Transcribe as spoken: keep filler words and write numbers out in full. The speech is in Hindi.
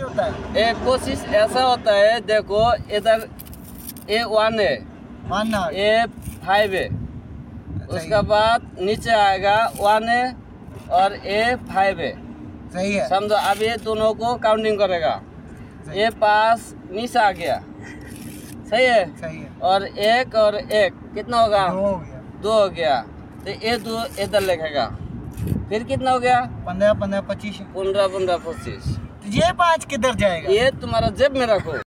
होता है? ए कोशिश ऐसा होता है, देखो इधर ए वन है, वन ए फाइव है, उसके बाद नीचे आएगा वन है और ए फाइव है। सही है। समझो, अब ये दोनों को काउंटिंग करेगा। ए पास नीचे आ गया, सही है। सही है। और एक और एक कितना होगा? दो हो गया। दो हो गया। तो ये दो इधर लिखेगा, फिर कितना हो गया? पंद्रह पंद्रह पच्चीस। पंद्रह पंद्रह पच्चीस। ये पाँच किधर जाएगा? ये तुम्हारा जेब में रखो।